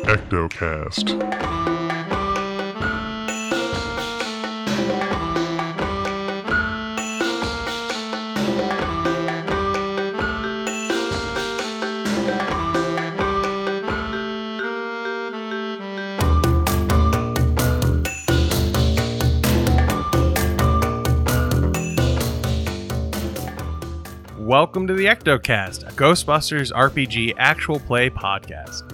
Ectocast. Welcome to the Ectocast, a Ghostbusters RPG actual play podcast.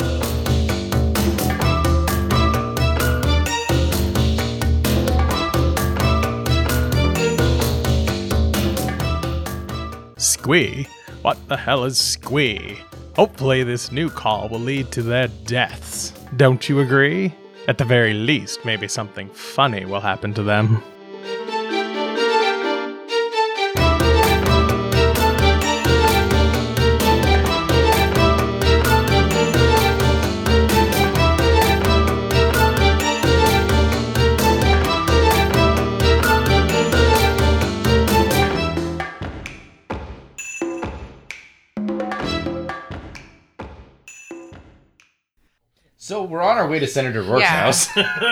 Squee? What the hell is Squee? Hopefully this new call will lead to their deaths. Don't you agree? At the very least, maybe something funny will happen to them. So we're on our way to Senator Rourke's house.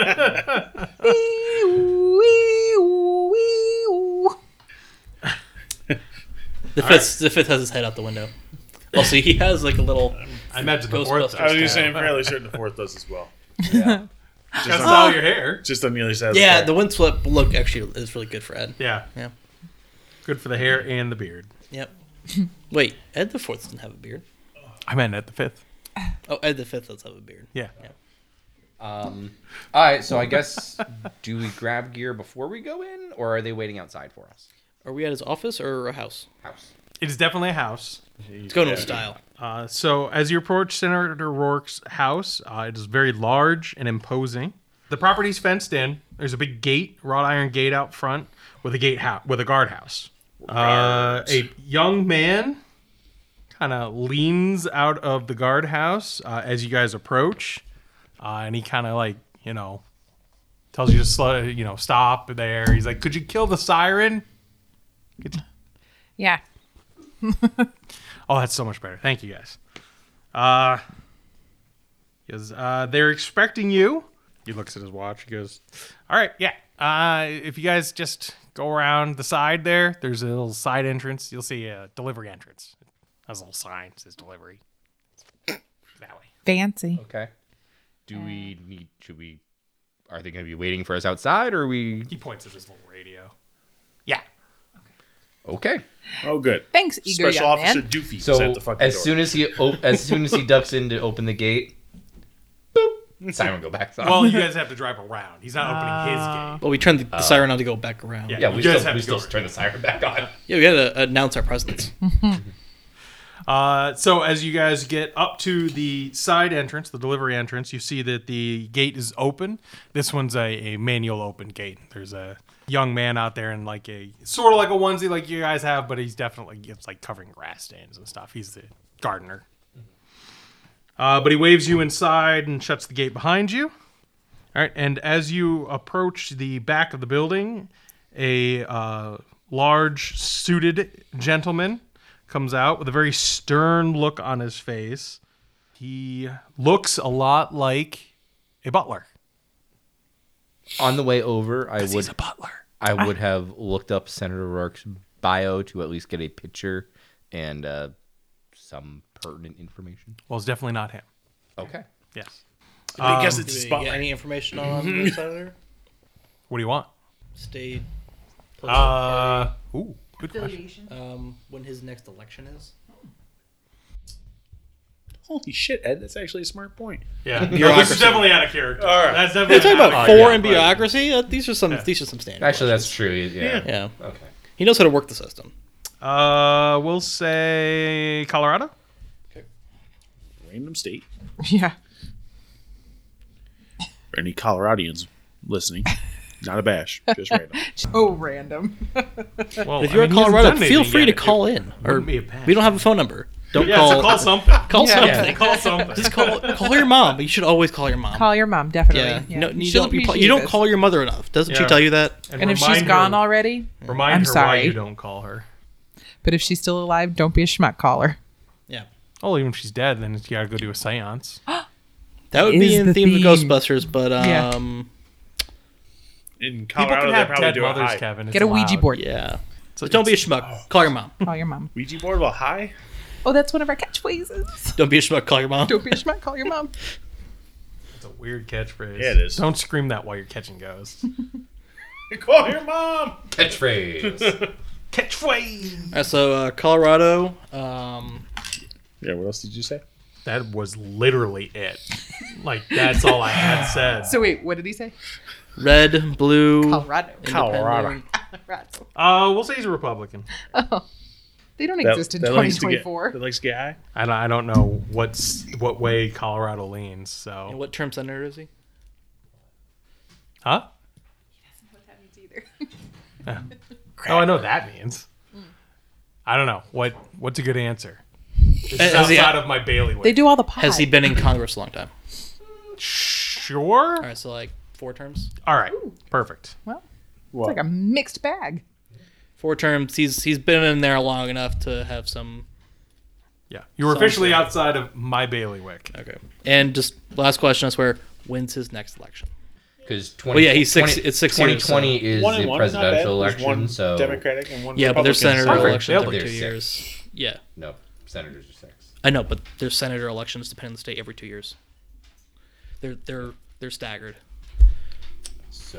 The fifth has his head out the window. Also, he has like a little. I imagine the Ghostbusters fourth. I was just saying, I'm fairly certain the fourth does as well. Yeah. That's all your hair. Just on the other side of Yeah, the the windswept look actually is really good for Ed. Yeah. Yeah. Good for the hair and the beard. Yep. Wait, Ed the fourth doesn't have a beard. I meant at the fifth. Oh, Ed the fifth does have a beard. Yeah. All right, so I guess, do we grab gear before we go in, or are they waiting outside for us? Are we at his office or a house? House. It is definitely a house. It's going with style. So as you approach Senator Rourke's house, it is very large and imposing. The property's fenced in. There's a big gate, wrought iron gate out front with a guardhouse. A young man kind of leans out of the guardhouse as you guys approach, and he kind of tells you to slow, stop there. He's like, "Could you kill the siren?" Yeah. Oh, that's so much better. Thank you, guys. Because they're expecting you. He looks at his watch. He goes, "All right, yeah. If you guys just go around the side there's a little side entrance. You'll see a delivery entrance. Has a little sign that says delivery. That way." Fancy. Okay. Are they going to be waiting for us outside, or are we... He points at his little radio. Yeah. Okay. Oh, good. Thanks, eager Special young Officer man. Doofy So is at the fucking as door. soon as he ducks in to open the gate, boop, siren go back on. Well, you guys have to drive around. He's not opening his gate. Well, we turned the siren on to go back around. Yeah. yeah, we you guys still, have we to go still turn the siren back on. Yeah, we had to announce our presence. So as you guys get up to the side entrance, the delivery entrance, you see that the gate is open. This one's a manual open gate. There's a young man out there in like a sort of like a onesie like you guys have, but he's definitely it's like covering grass stains and stuff. He's the gardener. But he waves you inside and shuts the gate behind you. All right, and as you approach the back of the building, a large suited gentleman comes out with a very stern look on his face. He looks a lot like a butler. On the way over, He's a butler. I would have looked up Senator Rourke's bio to at least get a picture and some pertinent information. Well, it's definitely not him. Okay. Yes. I guess it's Do a we get spotlight. any information on the senator? What do you want? State. Ooh, good question. When his next election is. Holy shit, Ed. That's actually a smart point. Yeah, this Bureaucracy. is definitely out of character. All right. That's They're definitely talking about out of foreign character. bureaucracy. These are some standard. Actually, that's true. Yeah. Yeah. Okay. He knows how to work the system. We'll say Colorado. Random state. Yeah. For any Coloradians listening, not a bash, just random. Oh, random. Well, If you're in Colorado, feel free to call in. Or Wouldn't be a bad we don't have a phone number. Don't Yeah, call. so call something. Call something. Yeah, call something. Just call your mom. You should always call your mom. Call your mom, definitely. Yeah. Yeah. No, you She'll don't. appreciate You don't this. call your mother enough. Doesn't she Yeah. tell you that? And if she's remind gone her, already, remind I'm her why sorry. you don't call her. But if she's still alive, don't be a schmuck. Call her. Yeah. Oh, even if she's dead, then you gotta go do a seance. That That would be is in the theme of theme. Ghostbusters, but Yeah. In People Colorado, can they have probably dead do it mothers, high. Kevin. It's Get a Ouija allowed. board. yeah. So Don't be a it's- schmuck. Call your mom. Call your mom. Ouija board while high? Oh, that's one of our catchphrases. Don't be a schmuck. Call your mom. Don't be a schmuck. Call your mom. It's a weird catchphrase. Yeah, it is. Don't scream that while you're catching ghosts. Call your mom! Catchphrase. Catchphrase. All right, so Colorado. Yeah, what else did you say? That was literally it. Like that's all I had said. So wait, what did he say? Red, blue. Colorado. Colorado. Colorado. We'll say he's a Republican. Oh, they don't That- exist in that likes to get- 2024. That likes to get high? I don't know what way Colorado leans. So And what term senator is he? huh? Oh, I know what that means. I don't know what's a good answer. It's Has he- outside of my bailiwick. They do all the pot. Has he been in Congress a long time? Sure. All right, so like 4 terms. All right. Perfect. Well, What? it's like a mixed bag. 4 terms. He's been in there long enough to have some. Yeah, you were officially outside of my bailiwick. Okay. And just last question, I swear, when's his next election? Because Well, yeah, he's it's 6 years, 2020 is One and the one, not bad. presidential There's election, one so Democratic and one Yeah, but there's Republican. senator Perfect. elections They'll every do 2 six. years. Yeah, no, senators are 6. I know, but there's senator elections depending on the state every 2 years. They're staggered. So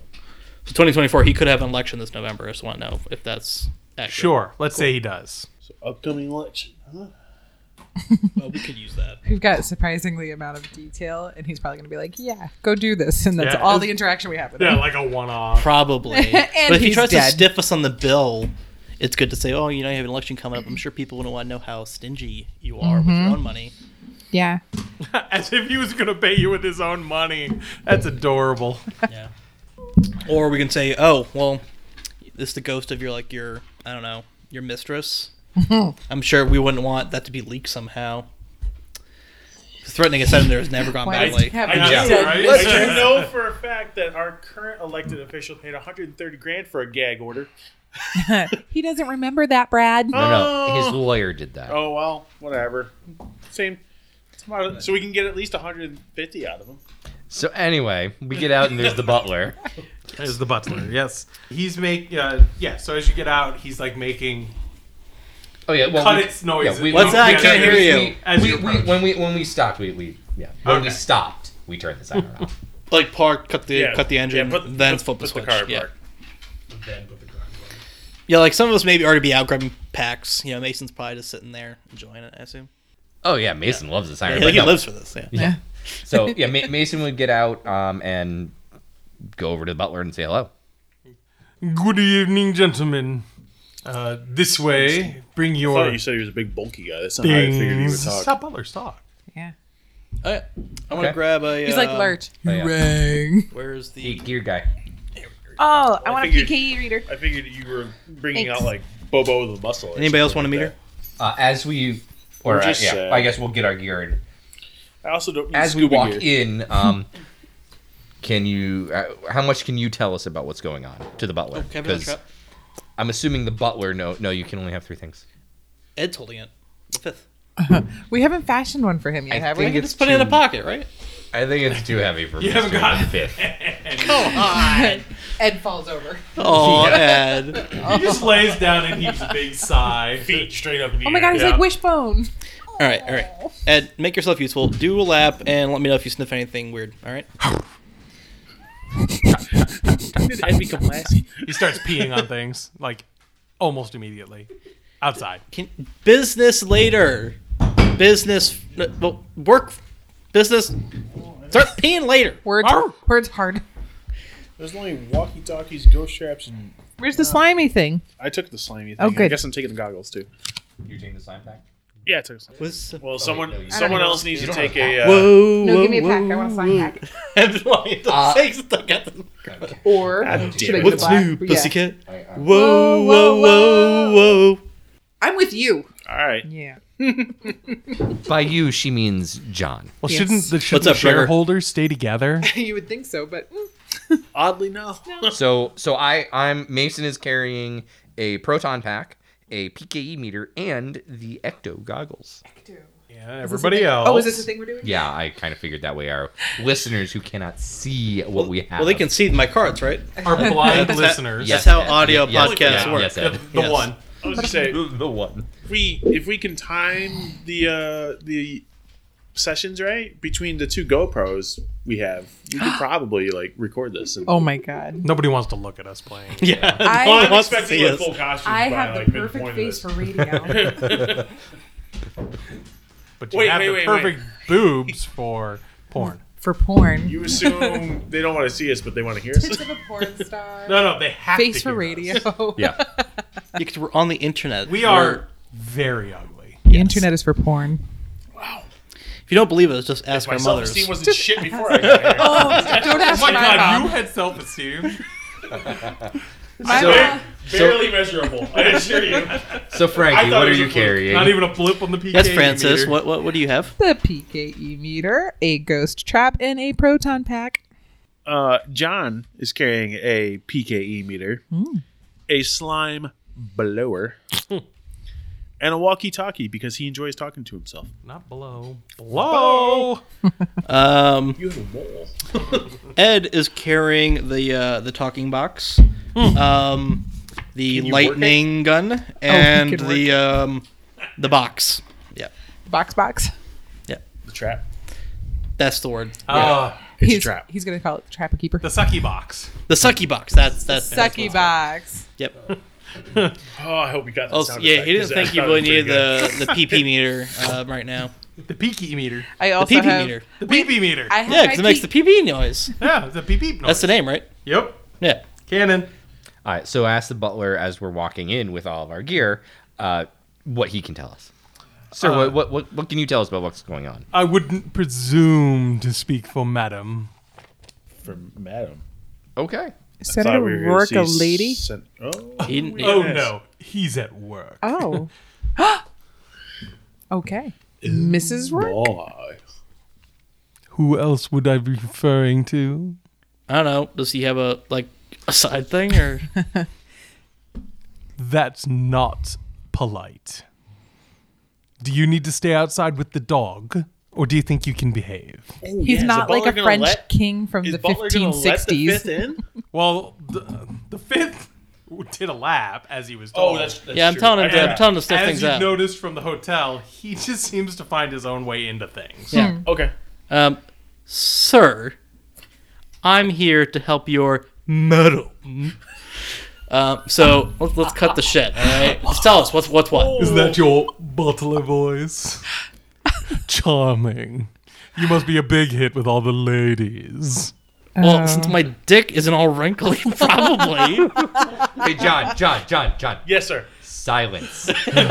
So 2024, he could have an election this November. I just want to know if that's accurate. Sure. Let's say he does. So upcoming election. Huh? Well, we could use that. We've got surprisingly amount of detail, and he's probably going to be like, "Yeah, go do this," and that's Yeah, all it's- the interaction we have with Yeah, him. like a one-off. Probably. And But if he he's tries dead. to stiff us on the bill, it's good to say, oh, you know, you have an election coming up. I'm sure people wouldn't want to know how stingy you are with your own money. Yeah, As if he was going to pay you with his own money. That's adorable. Yeah. Or we can say, oh, well, this is the ghost of your I don't know, your mistress. I'm sure we wouldn't want that to be leaked somehow. Threatening a senator has never gone Why does badly. he have I a know, dead right? I mistress? do know for a fact that our current elected official paid $130,000 for a gag order. He doesn't remember that, Brad. no, his lawyer did that. Oh well, whatever. Same. So we can get at least 150 out of him. So anyway, we get out and there's the butler. There's the butler. Yes. He's so as you get out, he's like making Oh yeah, well, cut its noises. What's that? I can't hear you. As you approach. when we stopped, when we stopped, we turned the siren off. Like park, cut the engine, then flip the put switch. car Yeah. apart. Then put the car in. Yeah, like some of us maybe already be out grabbing packs. You know, Mason's probably just sitting there enjoying it, I assume. Oh yeah, Mason loves the siren. Yeah, but like he no. lives for this. Yeah. Yeah. So yeah, Mason would get out and go over to the butler and say hello. Good evening, gentlemen. This way. Bring I your thought you said he was a big bulky guy. That's not how I figured he would things. talk. Stop butlers talk. Yeah, All right. I'm gonna Okay. grab a. he's like Lurch. Oh, yeah. Rang. Where's the? Gear guy. Oh, I want a figured- PKE reader. I figured you were bringing Thanks. out like Bobo the Muscle. or Anybody else something want a like meter? As we, or just, yeah, I guess we'll get our gear in. that. I also don't. Need As we scuba walk gear. in, can you? How much can you tell us about what's going on to the butler? Oh, Kevin, trap. I'm assuming the butler. No, you can only have 3 things. Ed's holding it. The 5th. We haven't fashioned one for him yet, I have think we? it's Just put it in a too- pocket, right? I think it's too heavy for You haven't Mr. gotten Fifth. Come on. Ed falls over. Oh, Ed. He just lays down and heaves a big sigh. Feet straight up in the Oh my air. god, he's Yeah. like Wishbone. All right. Ed, make yourself useful. Do a lap and let me know if you sniff anything weird. All right. Did Ed become Lassie? He starts peeing on things like almost immediately outside. Business later. Business. Well, work. Business. Start peeing later. Words hard. There's only walkie-talkies, ghost traps, and Where's the slimy thing? I took the slimy thing. Oh, I good. guess I'm taking the goggles too. You taking the slime pack? Yeah, I took. Slime. What's Well, someone no, you- someone I don't else needs You to don't take have a. Whoa, No, whoa, give me a pack. whoa, I want a slime whoa. pack. Ed's wanting to say stuck at the. Or damn should I it. get a What's black? new, Yeah. pussycat? I- Whoa, whoa, whoa, whoa. I'm with you. All right. Yeah. By you, she means John. Well, Yes. shouldn't the What's up, Gregor? shareholders stay together? You would think so, but Oddly, no. So I'm Mason is carrying a proton pack, a PKE meter, and the Ecto goggles. Yeah, Is this a everybody thing- else. Oh, is this the thing we're doing? Yeah, I kind of figured that way. Our listeners who cannot see what we have. Well, they can see my cards, right? Our blind That's- listeners. Yes, That's how Ed. audio Yes, podcasts yes, work. Yes, The, Ed. the Yes. one. I was gonna say The one. if we can time the sessions right between the two GoPros we have, we could probably like record this. And, Oh my god. Nobody wants to look at us playing. Yeah, I- no one I'm wants to expecting see like us. full costumes. I by, have like, the midpoint perfect of face this. for radio. But you Wait, have wait, the wait, perfect boobs for porn. For porn. You assume they don't want to see us, but they want to hear us. Tits of a porn star. No, they have Face to for hear radio. us. Yeah. Because we're on the internet. We We're- are very ugly. The internet is for porn. If you don't believe us, just ask My our mothers. self-esteem wasn't shit before I got here. Oh, don't Oh ask my my god, mom. you had self-esteem. My So- mom. Barely measurable, I assure you. So, Frankie, I thought what it are was you a fluke. carrying? Not even a blip on the PK Yes, Francis. meter. What do you have? The PKE meter, a ghost trap, and a proton pack. John is carrying a PKE meter, a slime blower, and a walkie-talkie because he enjoys talking to himself. Not below. Below. You have a mole. Ed is carrying the talking box, the you lightning gun, and can work the box. Yeah, Box. The trap. that's the word. It's He's a trap. He's gonna call it the trapper keeper. The sucky box. The sucky box. That's Sucky box. Yep. Oh, I hope you got that Oh, sound yeah. effect, He didn't 'cause think that you really sounded needed pretty the PP meter right now. The PK meter. I The also PP have. meter. The PP meter. I have Yeah, my because it makes the PP noise. Yeah, the PP noise. That's the name, right? Yep. Yeah. Cannon. All right, so ask the butler as we're walking in with all of our gear what he can tell us. Sir, what can you tell us about what's going on? I wouldn't presume to speak for madam. For madam. Okay. Is Senator Rourke a lady? He- Oh Yes. no, he's at work. Oh. Okay. Mrs. Rourke? Boy. Who else would I be referring to? I don't know. Does he have a side thing or? That's not polite. Do you need to stay outside with the dog, or do you think you can behave? Oh, He's yeah, is not the like butler a gonna French let- king from Is the Butler gonna let the 1560s. fifth in? Well, the fifth did a lap as he was told. Oh, that's Yeah, I'm true. telling him to, I- I'm telling him to sniff As things you out. noticed from the hotel, he just seems to find his own way into things. Yeah. Okay. Sir, I'm here to help your madam. So let's cut the shit. All right. Just tell us what's what. Is that your butler voice? Charming. You must be a big hit with all the ladies. Well, since my dick isn't all wrinkly, probably. Hey, John. Yes, sir. Silence.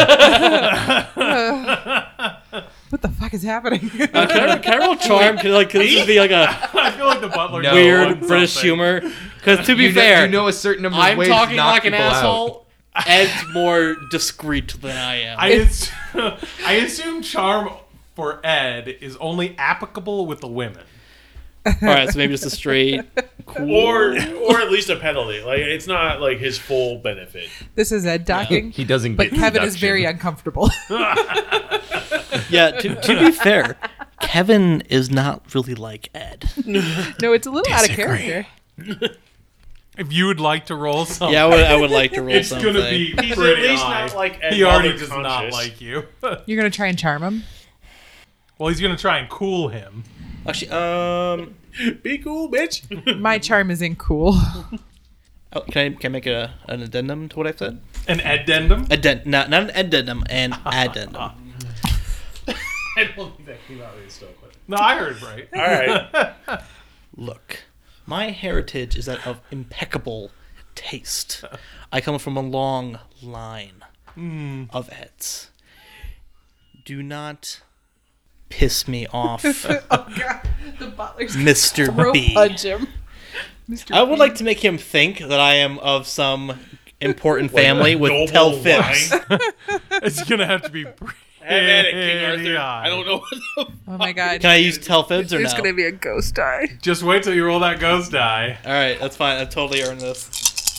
What the fuck is happening? Can I roll charm? Can this be like a I feel like the butler No. weird wants British something. humor? Because to be you fair, you know a certain number of I'm ways to talking knock like an people out. asshole. Ed's more discreet than I am. I assume charm for Ed is only applicable with the women. All right, so maybe just a straight. Or at least a penalty. Like it's not like his full benefit. This is Ed talking. He doesn't But get Kevin is deduction. very uncomfortable. Yeah, to be fair, Kevin is not really like Ed. No, it's a little out of character. If you would like to roll something, Yeah, I would like to roll it's something. gonna be He's pretty at least high. not like Ed He already Butler does not conscious. like you. You're gonna try and charm him. Well, he's gonna try and cool him. Actually, Be cool, bitch. My charm is cool. oh, can I make an addendum to what I said? An addendum. Not an addendum, an addendum. I don't think that came out really still. But... No, I heard right. All right. Look, my heritage is that of impeccable taste. I come from a long line of Eds. Do not piss me off, Oh god, the butler's Mr. throat B. punch him. Mr. I would B. like to make him think that I am of some important family with Noble 12 fibs. line. It's gonna have to be pretty Have at it, King Arthur. high. I don't know what the... Oh my god. Can I use 12 fibs or There's no? gonna be a ghost die. Just wait till you roll that ghost die. All right, that's fine. I've totally earned this.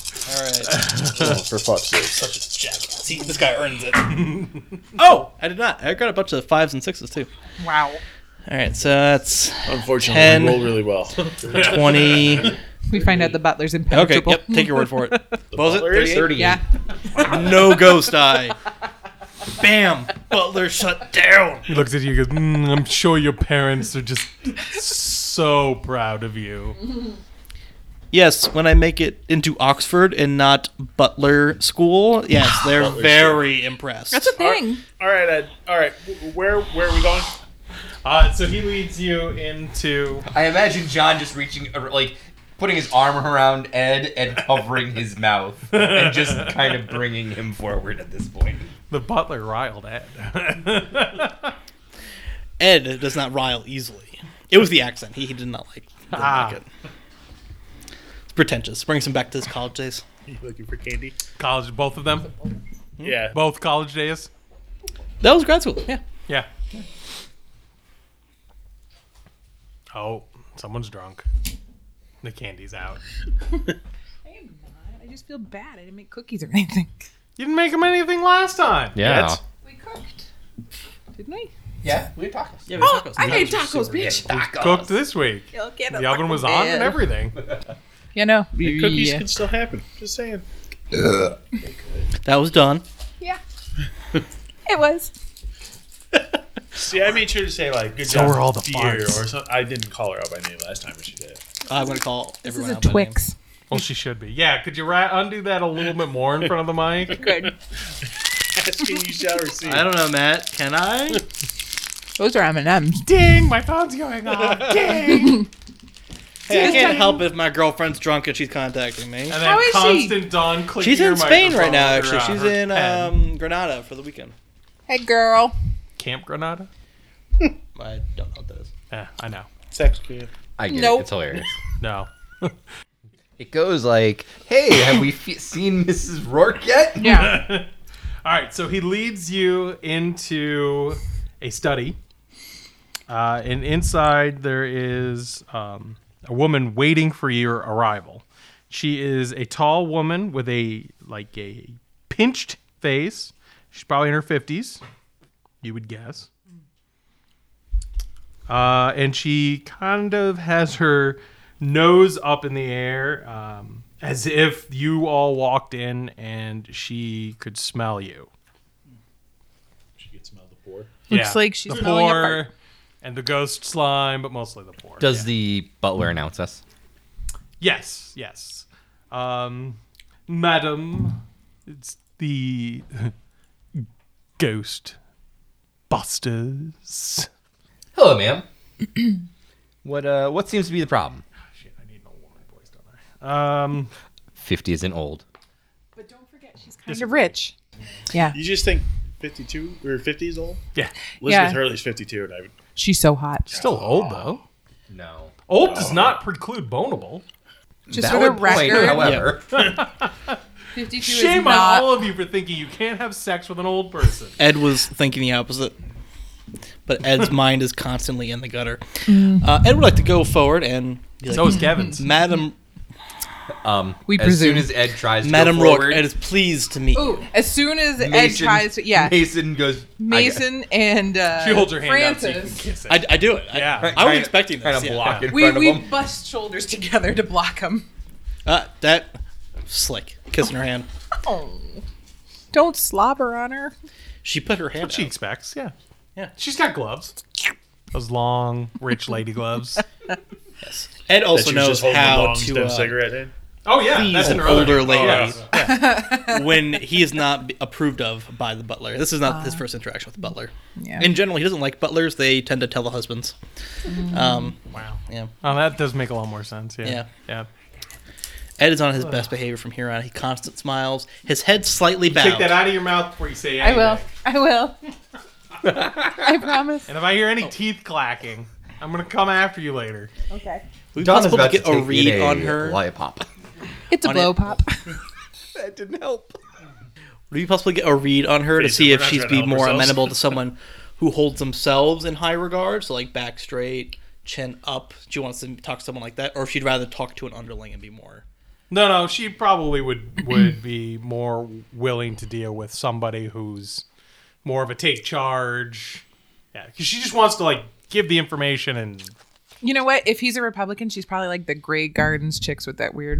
All right. Oh, for fuck's sake. Such a jackass. See, this guy earns it. Oh, I did not. I got a bunch of 5s and 6s too. Wow. All right, so that's Unfortunately, 10. you rolled really well. 20. We find out the butler's Okay, impenetrable. yep. Take your word for it. What was it? butler is 38? Yeah. No ghost eye. Bam. Butler shut down. He looks at you and goes, I'm sure your parents are just so proud of you. Yes, when I make it into Oxford and not Butler School, yes, they're Butler very impressed. That's a thing. All right, Ed. All right. Where are we going? So he leads you into... I imagine John just reaching, like, putting his arm around Ed and covering his mouth and just kind of bringing him forward at this point. The butler riled Ed. Ed does not rile easily. It was the accent. He did not like, didn't like it. It's pretentious. Brings him back to his college days. You looking for candy? College, both of them? Yeah. Both college days? That was grad school. Yeah. Yeah. Oh, someone's drunk. The candy's out. I am not. I just feel bad. I didn't make cookies or anything. You didn't make him anything last time. Yeah. Yet? We cooked. Didn't we? Yeah, we had tacos. Yeah, Oh, tacos. I made tacos, bitch. Cooked this week. You'll get a The oven was fucking on and bed. everything. You know. The cookies Yeah. can still happen. Just saying. That was done. Yeah. It was. See, I made sure to say, like, good So job, were all the dear, farts. or something. I didn't call her out by name last time, but she did. I'm going to call This everyone is a out by name. Twix. Well, she should be. Yeah, could you undo that a little bit more in front of the mic? Good. Asking you shall receive. I don't know, Matt. Can I? Those are M&M's. Ding! My phone's going off. Ding! Hey, I can't help if my girlfriend's drunk and she's contacting me. And then How is she? constant Dawn clicking She's your in Spain right microphone now, with her, actually. She's her in pen. Granada for the weekend. Hey, girl. Camp Granada? I don't know what that is. Yeah, I know. Sex camp. I get Nope. it. It's hilarious. No. It goes like, hey, have we seen Mrs. Rourke yet? Yeah. All right, so he leads you into a study. And inside there is a woman waiting for your arrival. She is a tall woman with a pinched face. She's probably in her 50s, you would guess. And she kind of has her nose up in the air, as if you all walked in and she could smell you. She could smell the pour. Looks like she's the smelling a pour fart. and the ghost slime, but mostly the pour. Does yeah. the butler announce us? Yes. Madam, it's the Ghost Busters. Hello, ma'am. What seems to be the problem? Shit, I need an old woman voice, don't I? 50 isn't old. But don't forget, she's kind of rich. Yeah. You just think 52 or 50 is old? Yeah. Elizabeth Yeah. Hurley's 52, and I would. She's so hot. Still old, though. No. Old does not preclude boneable. Just for the Valid point, record, however. 52 Shame is not. on all of you for thinking you can't have sex with an old person. Ed was thinking the opposite. But Ed's mind is constantly in the gutter. Ed would like to go forward and be like, So is Kevin's. Madam We as presume. soon as Ed tries to Madam go Rourke, forward, Ed is pleased to meet you. Ooh, as soon as Ed Mason, tries to, yeah, Mason goes. Mason and She holds her hand out so you can Francis, kiss it. I do it. Yeah. I was expecting this. Kind of yeah. block in we front of him. bust shoulders together to block him. That slick. Kissing her hand. Oh, don't slobber on her. She put her hand What she out. expects, yeah. Yeah. She's got gloves. Those long, rich lady gloves. Ed That also she was knows just holding a how long stem to cigarette in. Oh, yeah. please That's an an earlier older one. lady Yeah. when he is not approved of by the butler. This is not his first interaction with the butler. Yeah. In general, he doesn't like butlers. They tend to tell the husbands. Wow. Yeah. Oh, that does make a lot more sense. Yeah. Yeah. Yeah. Ed is on his best behavior from here on. He constant smiles. His head slightly bowed. Take that out of your mouth before you say I anything. will. I promise. And if I hear any teeth clacking, I'm going to come after you later. Okay. Would it be Donna's possible to about get to a take read in on a her? lollipop. It's a On blow it. pop. That didn't help. Would you possibly get a read on her to Face it, see we're if not she's trying to be help more ourselves. amenable to someone who holds themselves in high regard? So like back straight, chin up. She wants to talk to someone like that, or if she'd rather talk to an underling and be more No, she probably would be more willing to deal with somebody who's more of a take charge. Yeah, because she just wants to like give the information and. You know what? If he's a Republican, she's probably like the Grey Gardens chicks with that weird,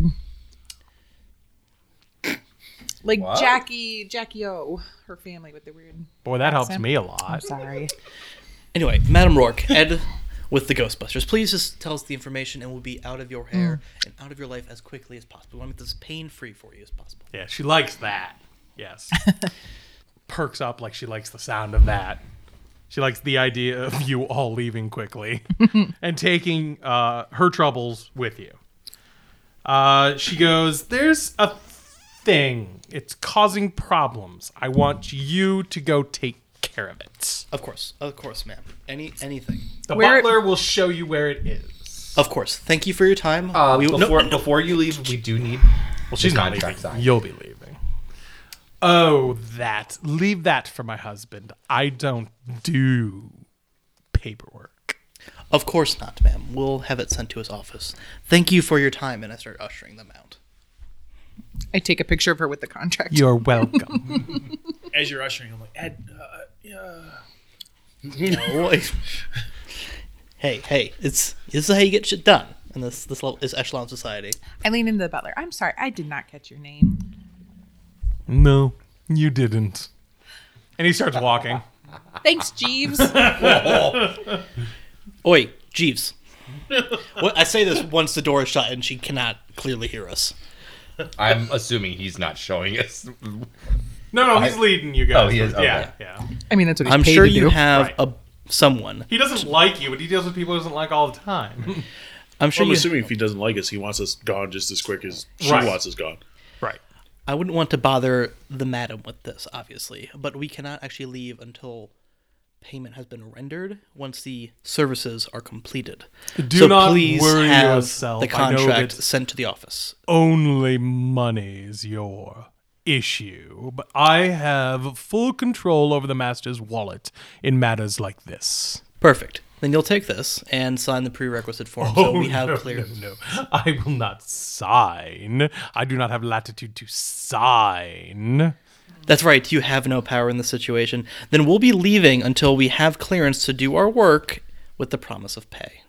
like What? Jackie O, her family with the weird. Boy, that helps accent. me a I'm lot. sorry. Anyway, Madam Rourke, Ed with the Ghostbusters, please just tell us the information and we'll be out of your hair and out of your life as quickly as possible. We want to make this pain-free for you as possible. Yeah, she likes that. Yes. Perks up like she likes the sound of that. She likes the idea of you all leaving quickly and taking her troubles with you. She goes, there's a thing. It's causing problems. I want you to go take care of it. Of course, ma'am. Anything. The Where- butler will show you where it is. Of course. Thank you for your time. Before you leave, we do need. Well, she's not contract leaving. signed. You'll be leaving. Oh, that. Leave that for my husband. I don't do paperwork. Of course not, ma'am. We'll have it sent to his office. Thank you for your time, and I start ushering them out. I take a picture of her with the contract. You're welcome. As you're ushering, I'm like, Ed, No, hey, this is how you get shit done in this echelon society. I lean into the butler. I'm sorry, I did not catch your name. No, you didn't. And he starts walking. Thanks, Jeeves. Oi, Jeeves. I say this once the door is shut and she cannot clearly hear us. I'm assuming he's not showing us. No, he's leading you guys. Oh, he is? Yeah, Okay. yeah. I mean, that's what he's I'm paid sure to you do. have Right. someone. He doesn't like you, but he deals with people he doesn't like all the time. I'm sure I'm you. assuming if he doesn't like us, he wants us gone just as quick as she Right. wants us gone. Right. I wouldn't want to bother the madam with this, obviously, but we cannot actually leave until payment has been rendered once the services are completed. Do not please worry have yourself. the I know contract that sent to the office. only money's your issue, but I have full control over the master's wallet in matters like this. Perfect. Then you'll take this and sign the prerequisite form so we have clear. No. I will not sign. I do not have latitude to sign. That's right, you have no power in this situation. Then we'll be leaving until we have clearance to do our work with the promise of pay.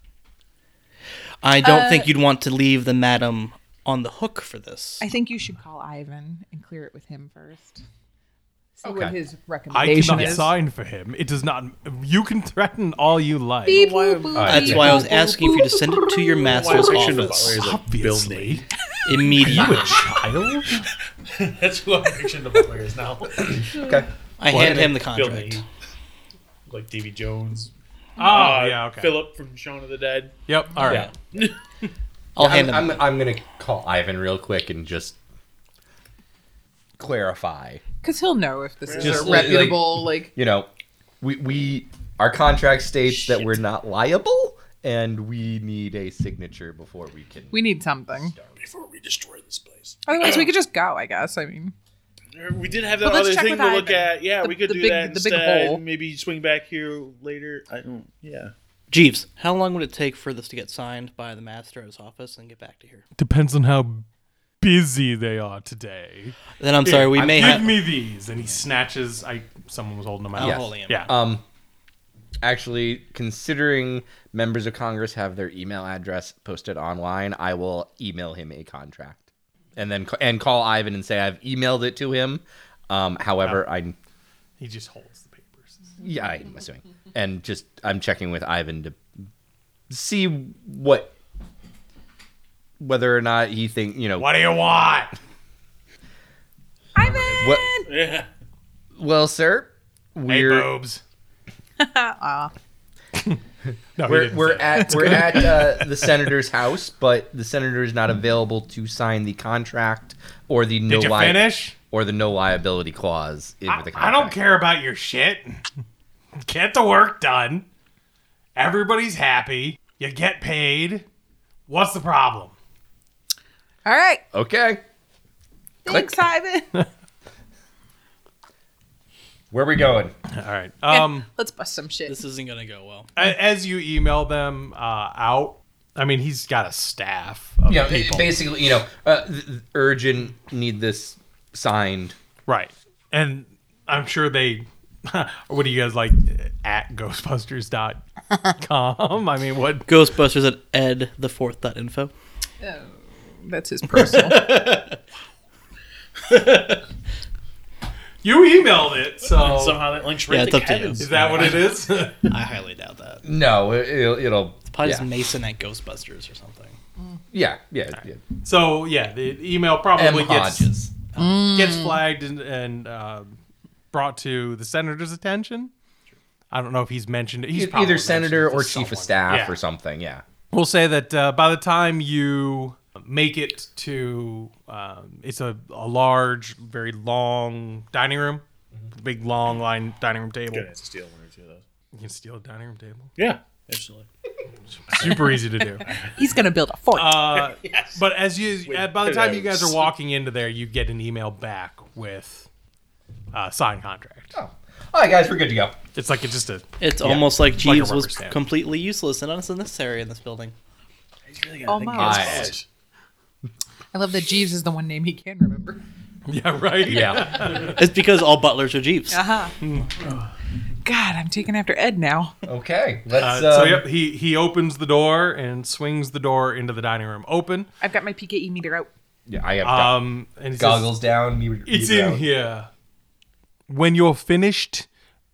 I don't think you'd want to leave the madam on the hook for this. I think you should call Ivan and clear it with him first. See what Okay. his I recommendation cannot is. sign for him. It does not. You can threaten all you like. Beep, boop, boop, That's beep, why I was boop, asking for you to send it to your master's Fiction of office Butler is a Obviously. Bill immediately. Child? That's who Fiction of Butler is now. Okay. I hand him the Bill contract. Nighy. Like Davy Jones. Oh, yeah, okay. Philip from Shaun of the Dead. Yep, all right. I'll hand him. I'm gonna call Ivan real quick and just clarify. Because he'll know if this is Just a like- reputable, like, You know, we our contract states that we're not liable, and we need a signature before we can. we need something. Before we destroy this place. Otherwise, we could just go, I guess. I mean, We did have that But let's other check thing with to look Ivan. at. Yeah, The- we could the do big- that the big instead. hole. Maybe swing back here later. I don't. Yeah. Jeeves, how long would it take for this to get signed by the master at his office and get back to here? Depends on how busy they are today. Then I'm sorry, we may Give have. me these. And he snatches. Someone was holding them out. I'm holding him. Yeah. Actually, considering members of Congress have their email address posted online, I will email him a contract, and then call Ivan and say I've emailed it to him. However, He just holds the papers. yeah, I'm assuming, and I'm checking with Ivan to see whether or not he What do you want? Ivan! What? Yeah. Well, sir, Hey, boobs. Aw. No, he we're didn't we're say that. at the senator's house, but the senator is not available to sign the contract or the Did you finish? or the no liability clause in the contract. I don't care about your shit. Get the work done. Everybody's happy. You get paid. What's the problem? All right. Okay, Thanks, Ivan. where are we going? All right. Yeah, let's bust some shit. This isn't gonna go well. As you email them out, I mean, he's got a staff of You know, people. basically, urgent, need this signed. Right. And I'm sure they, what do you guys like, at ghostbusters.com? I mean, what? Ghostbusters at edthefourth.info. Oh, that's his personal. You emailed it, so. Somehow that links right Yeah, to it's up to you. Kevin's. Is that what it is? I highly doubt that. No, it'll Probably yeah. just Mason at Ghostbusters or something. Yeah. So, yeah, the email probably M. Hodges. gets flagged and brought to the senator's attention. I don't know if he's mentioned it. He's probably Either mentioned senator it to or chief someone. of staff Yeah. or something. Yeah. We'll say that by the time you make it to, it's a large, very long dining room, big long line dining room table. Good, I have to steal one or two of those. You can steal a dining room table. Yeah, absolutely. Super easy to do. He's gonna build a fort. But as by the time you guys pillows. are walking into there, you get an email back with a signed contract. Oh. All right, guys, we're good to go. It's like it's just a It's almost like like a Jeeves rubber was stamp. completely useless and unnecessary in this building. Almost. I love that Jeeves is the one name he can remember. yeah right Yeah. It's because all butlers are Jeeves. Uh-huh. God, I'm taking after Ed now. Okay. Let's. So yep, he opens the door and swings the door into the dining room open. I've got my PKE meter out. Yeah, I have And he says, goggles down. it's meter in out. here. When you're finished,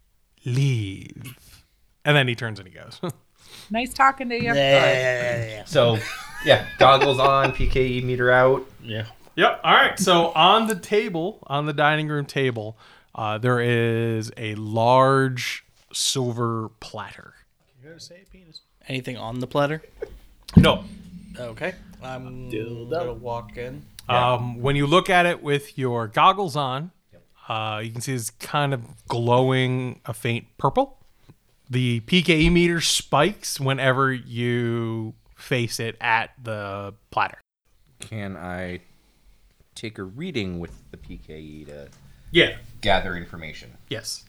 leave. And then he turns and he goes. Nice talking to you. So, yeah, goggles on, PKE meter out. Yeah. Yep. All right. So on the table, on the dining room table, there is a large silver platter. You gotta say penis. Anything on the platter? No. Okay. I'm Dildo. gonna walk in. When you look at it with your goggles on, you can see it's kind of glowing a faint purple. The PKE meter spikes whenever you face it at the platter. Can I take a reading with the PKE to Yeah. gather information? Yes.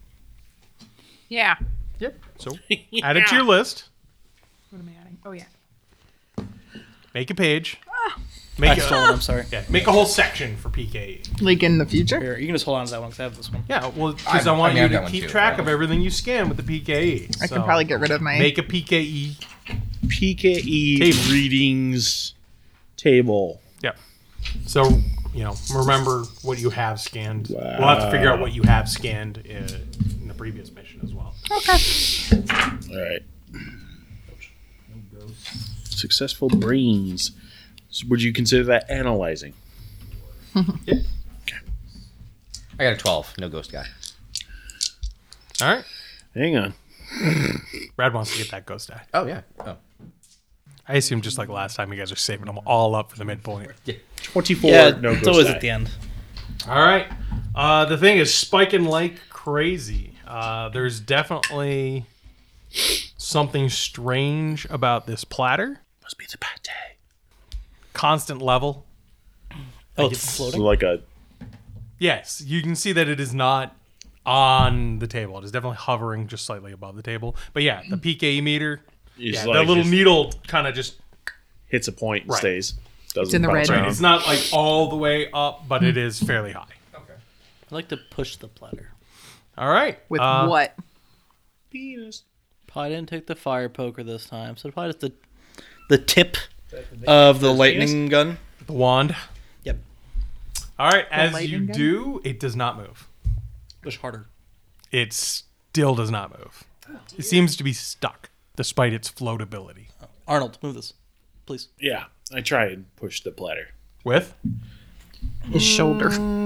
Yeah. Yep. So add it to your list. What am I adding? Oh, yeah. Make a page. I Make stole a, it. I'm sorry. yeah, make a whole section for PKE. Like in the future? Here, you can just hold on to that one because I have this one. Yeah, well, because I I want mean, you I've got to one keep too. track of everything you scan with the PKE. I So could probably get rid of my... make a PKE. PKE Table. readings table. Yep. So, remember what you have scanned. We'll have to figure out what you have scanned in the previous mission as well. Okay. All right. Successful brains. So would you consider that analyzing? Yeah. I got a 12. No ghost guy. All right. Hang on. Brad wants to get that ghost die. Oh, yeah. Oh. I assume just like last time, you guys are saving them all up for the midpoint. 24. Yeah, no it's ghost always die. at the end. All right. The thing is spiking like crazy. There's definitely something strange about this platter. Must be the pate. Constant level. Oh, Like it's it's- So floating. like a Yes, you can see that it is not on the table. It is definitely hovering just slightly above the table. But yeah, the PKE meter, is yeah, like that little just needle kind of just, hits a point and Right. stays. Doesn't It's in the bounce red. around. it's not like all the way up, but it is fairly high. I like to push the platter. All right. With uh, what? Penis. Probably didn't take the fire poker this time, so probably just the tip of the lightning gun. The wand. Yep. All right. As you lightning gun? do, it does not move. Push harder. It still does not move. It seems to be stuck, despite its floatability. Arnold, move this, please. Yeah, I try and push the platter. With? His shoulder.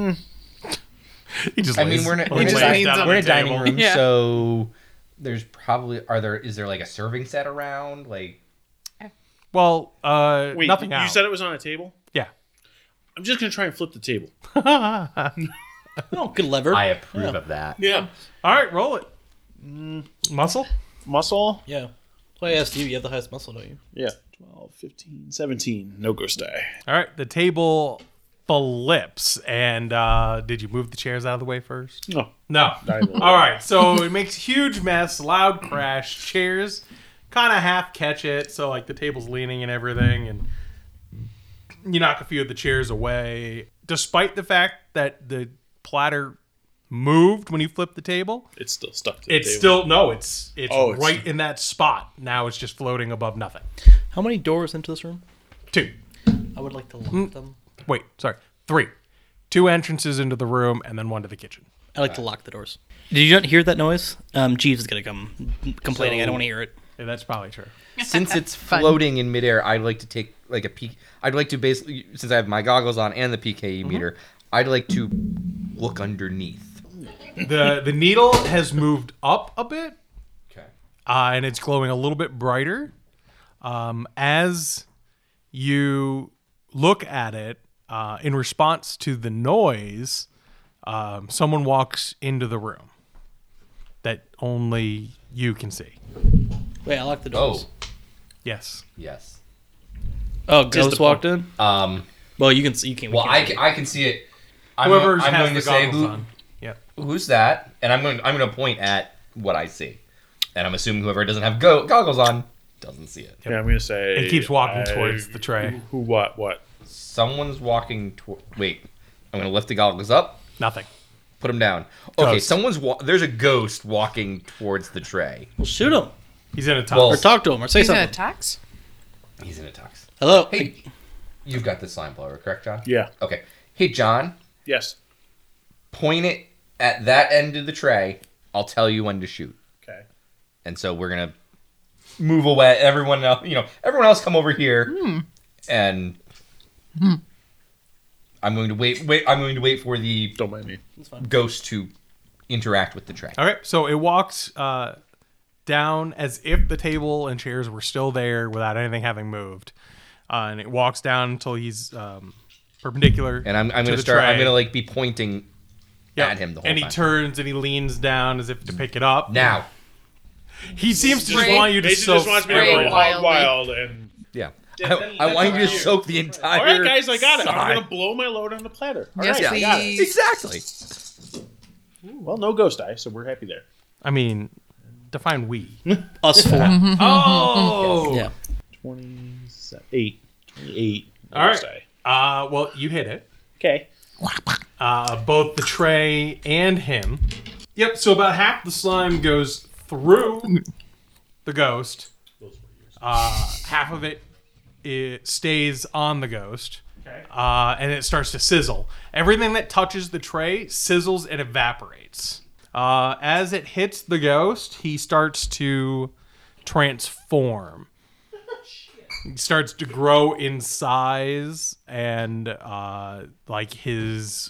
He just I mean, lays- we're in a, he just lays down on we're in a the dining table. room, Yeah. so there's probably is there like a serving set around? Like, Well, Wait, nothing you out. said it was on a table? Yeah. I'm just gonna try and flip the table. Oh, good lever. I approve of that. Yeah. All right, roll it. Muscle? Muscle? Yeah. That's why I asked you. You have the highest muscle, don't you? Yeah. 12, 15, 17. No ghost die. All right, the table flips. And did you move the chairs out of the way first? No. No. I will. All right, so it makes a huge mess, loud crash. Chairs kind of half catch it. So like the table's leaning and everything, and you knock a few of the chairs away. Despite the fact that the platter moved when you flipped the table, It's still stuck to the it's table. still no. It's It's- right in that spot. Now it's just floating above nothing. How many doors into this room? 2. I would like to lock them. Wait, sorry. 3. 2 entrances into the room and then 1 to the kitchen. I like to lock the doors. Did you not hear that noise? Jeeves is gonna come complaining. I don't want to hear it. Yeah, that's probably true. Since it's floating in midair, I'd like to take like a peek. I'd like to basically, since I have my goggles on and the PKE meter, I'd like to look underneath. The needle has moved up a bit, Okay. and it's glowing a little bit brighter. As you look at it, in response to the noise, someone walks into the room that only you can see. Wait, I locked the doors. Oh, Yes. yes. Oh, Just Ghost the walked in. Um. Well, you can see. You can. Well, we can't I can see it. I'm Whoever I'm has going the to say goggles who, on. Yep. who's that, and I'm going to point at what I see, and I'm assuming whoever doesn't have goggles on doesn't see it. Yeah, I'm gonna say. It keeps walking towards the tray. Who? What? Someone's walking toward. Wait, I'm going to lift the goggles up, Nothing. put them down. Okay, Ghost. someone's there's a ghost walking towards the tray. Well, shoot him He's in a tux. Well- or talk to him or say He's in a something. tux. He's in a tux. Hello. Hey, you've got the slime blower, correct, John? Yeah. Okay. Hey, John, Yes. point it at that end of the tray. I'll tell you when to shoot. Okay. And so we're gonna move away. Everyone else come over here, and I'm going to wait. I'm going to wait for the Don't mind me. ghost to interact with the tray. Okay, so it walks down as if the table and chairs were still there without anything having moved, and it walks down until he's perpendicular. And I'm to going to the start. I'm tray. going to like be pointing Yep. at him the whole and he time. turns and he leans down as if to pick it up. Now, He seems to just Spray. want you to Mason soak. just wants me to Spray go hog wildly. wild and. yeah, Yeah, I want you to here. soak the entire. All right, guys, I got it. I'm side. gonna blow my load on the platter. All Yes, right, I got it. please. Exactly. Well, no ghost eye, so we're happy there. I mean, define we. Us four. Oh. Yeah. 28. 28. All right. Ghost eye. Well, you hit it. Okay. Both the tray and him. Yep. So about half the slime goes through the ghost. Half of it stays on the ghost. Okay. And it starts to sizzle. Everything that touches the tray sizzles and evaporates. As it hits the ghost, he starts to transform. He starts to grow in size, and like his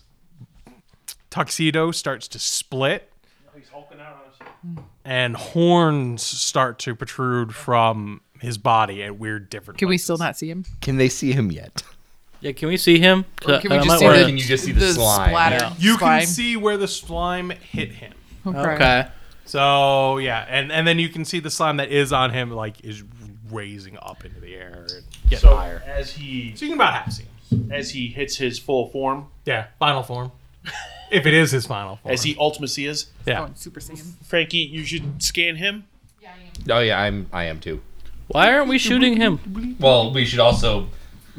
tuxedo starts to split, He's hulking out on us. and horns start to protrude from his body at weird different Can we places. still not see him? Can they see him yet? Yeah. Can we see him? Or can we I just might see wanna- the, Can you just see the slime? splatter? Yeah. You slime? can see where the slime hit him. Okay. So yeah, and then you can see the slime that is on him is raising up into the air and getting So higher. as he So you can about half see him. hits his full form, Yeah, final form. If it is his final form. as he ultimacy is, yeah. Oh, Super Saiyan. Frankie, you should scan him. Oh yeah, I am too. Why aren't we shooting him? Well, we should also.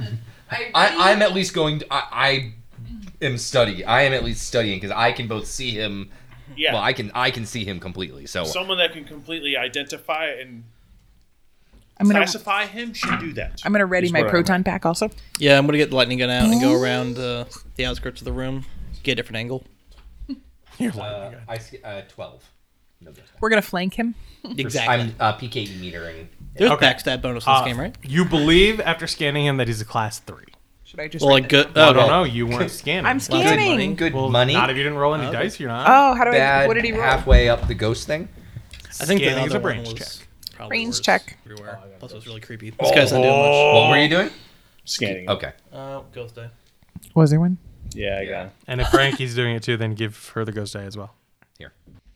I'm at least going. I am studying. I am at least studying because I can both see him. Yeah. Well, I can see him completely. So Someone that can completely identify and I'm gonna classify him should do that. I'm gonna ready Is my where I'm proton pack also. Yeah, I'm gonna get the lightning gun out and go around the outskirts of the room, get a different angle. You're lying again. I see 12. No, We're gonna flank him. Exactly. I'm PKE metering. There's Okay. backstab bonus in this game, right? You believe after scanning him that he's a class 3. Should I just? Well, write like that good. I Oh, don't no. know. You weren't scanning. I'm scanning. Good Well, money. Not if you didn't roll any dice. You're not. Oh, how do I? Bad. What did he roll? Halfway up the ghost thing. I think the Scanning is other a brains one check. was probably Range worse check. Everywhere. Plus, it was really creepy. This guy's not doing What were you doing? Scanning him. Okay. much. Ghost die. Was there one? Yeah, I got him. And if Frankie's doing it too, then give her the ghost die as well. Here.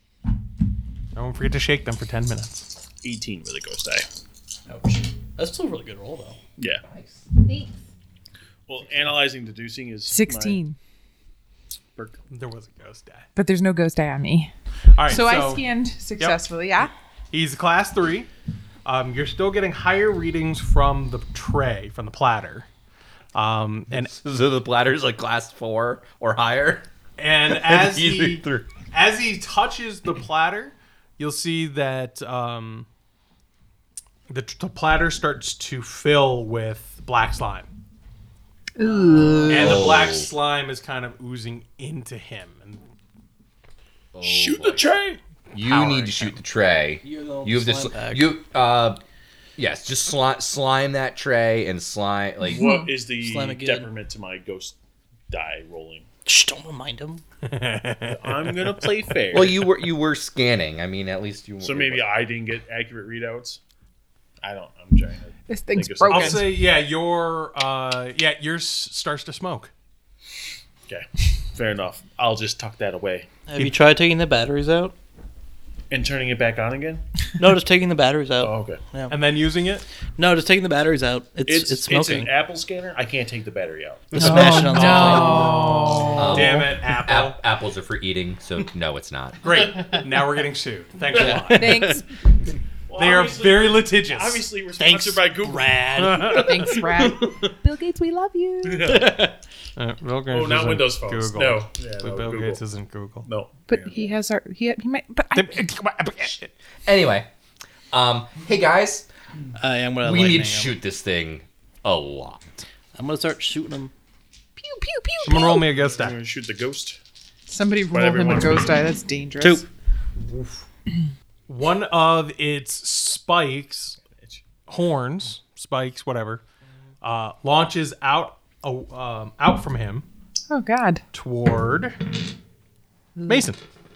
Don't forget to shake them for 10 minutes. 18 with a ghost eye. Ouch. That's still a really good roll, though. Yeah. Nice. Well, analyzing deducing is 16. my perk. There was a ghost die. But there's no ghost eye on me. All right. So I scanned successfully. Yeah. He's a class 3. You're still getting higher readings from the tray, from the platter. And So the bladder's like class 4 or higher. and as Easy he through. as he touches the platter, you'll see that the platter starts to fill with black slime. And the black slime is kind of oozing into him. And Shoot the tray. You need to shoot the tray. You're the You have to slime bag. yes, just slime that tray and slime like What is the Slam it good. decrement to my ghost die rolling? Shh, don't remind him. I'm gonna play fair. Well, you were scanning. I mean, at least you. so maybe I didn't get accurate readouts. I'm trying to. This thing's think of broken. I'll say, yours starts to smoke. Okay, fair enough. I'll just tuck that away Have you tried taking the batteries out? and turning it back on again. No, just taking the batteries out. Oh, okay. And then using it? No, just taking the batteries out. It's smoking. an Apple scanner. I can't take the battery out. Smash it on the Oh, damn it, Apple. apples are for eating, so no, it's not. Great. Now we're getting sued. Thanks a lot. Thanks. They are very litigious. Obviously, we're Thanks, sponsored by Google. Brad. Thanks, Brad. Bill Gates, we love you. Bill Gates Oh, not isn't Windows phones. Google. No. Yeah, no, Bill Google. Gates isn't Google. No. But he has our. He might. But Anyway, hey guys, I am gonna. we need to lightning him. shoot this thing a lot. I'm gonna start shooting him. pew pew pew. Someone roll me a ghost I'm die. gonna shoot the ghost. Somebody roll Whatever him a wants ghost me. die. That's dangerous. 2. One of its spikes, horns, spikes, whatever, launches out from him Oh God. toward Mason.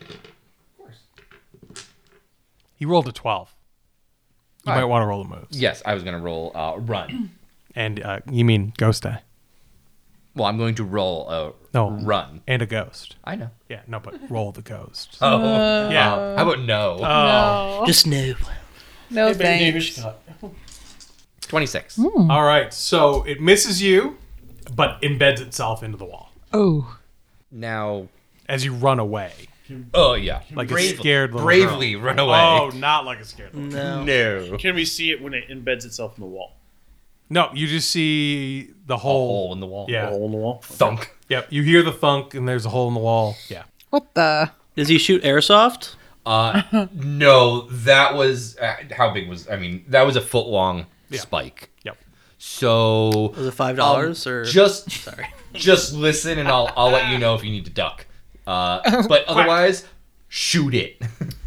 He rolled a 12. You might want to roll the moves. Yes, I was gonna roll run. And you mean ghost die? Well, I'm going to roll a No. run. And a ghost. I know. Yeah, no, but roll the ghost. Oh, Yeah. how about no? No. Just no. No thanks. 26. All right, so it misses you, but embeds itself into the wall Oh. Now, as you run away. oh yeah, Like a scared little bravely girl. run away. Oh, not like a scared little girl. No. no, Can we see it when it embeds itself in the wall? No, you just see the a hole. hole in the wall. Yeah. A hole in the wall? Thunk. Yep, you hear the thunk, and there's a hole in the wall. Yeah. What the? Does he shoot airsoft? No, that was how big was? I mean, that was a foot long spike. Yep. So Was it $5 or just sorry? just listen, and I'll let you know if you need to duck. But otherwise, shoot it.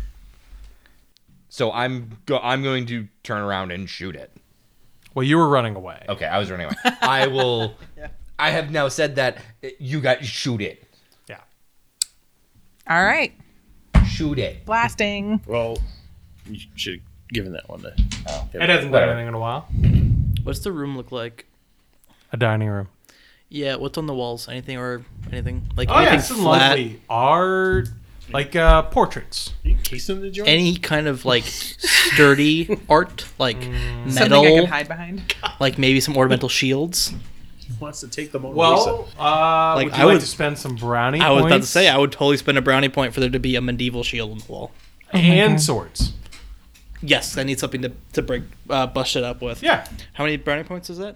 So I'm going to turn around and shoot it. Well, you were running away. Okay, I was running away. I will. I have now said that you got shoot it. Yeah. All right. Shoot it. Blasting. Well, you should have given that one to. It hasn't done Whatever. anything in a while. What's the room look like? A dining room. Yeah, what's on the walls? Anything or anything like Oh, yeah, anything some flat? lovely art, like portraits. You casing the joint? Any kind of like sturdy art, like Something I can metal, hide behind. like maybe some ornamental shields. Wants to take the Mona Well, Lisa. would you I like would- to spend some brownie I was about to points say I would totally spend a brownie point for there to be a medieval shield on the wall. and swords. Yes, I need something to break, bust it up with. Yeah, How many brownie points is that?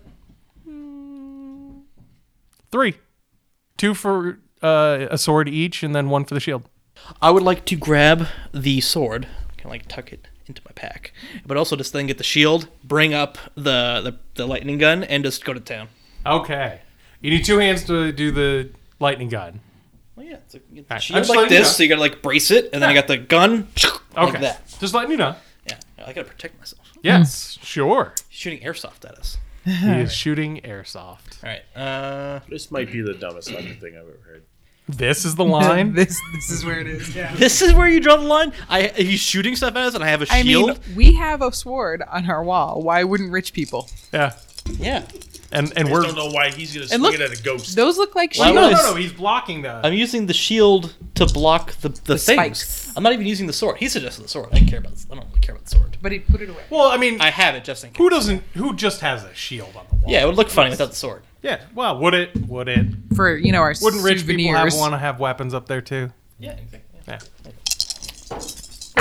3. 2 for a sword each, and then 1 for the shield. I would like to grab the sword, kind of like tuck it into my pack, but also just then get the shield, bring up the lightning gun, and just go to town. Okay. You need 2 hands to do the lightning gun. Well, yeah, it's I'm a shield just like letting you this, know. so you gotta like brace it, and then I got the gun Okay. like that. Just letting you know. Yeah, I gotta protect myself. Yes, sure. He's shooting airsoft at us. He is shooting airsoft. All right. This might be the dumbest fucking thing I've ever heard. This is the line. this is where it is. Yeah. This is where you draw the line. He's shooting stuff at us, and I have a I shield. mean, we have a sword on our wall. Why wouldn't rich people? Yeah. Yeah, And I we're just don't know why he's gonna swing look- it at a ghost. Those look like Why shields. would I- he's blocking the I'm using the shield to block the things. spikes. I'm not even using the sword. He suggested the sword. I don't care about. I don't really care about the sword. But he put it away. Well, I mean, I have it just in case. who just has a shield on the wall? Yeah, it would look funny without the sword. Yeah. Well, would it? For our Wouldn't rich people souvenirs. want to have weapons up there too? Yeah, exactly. Yeah.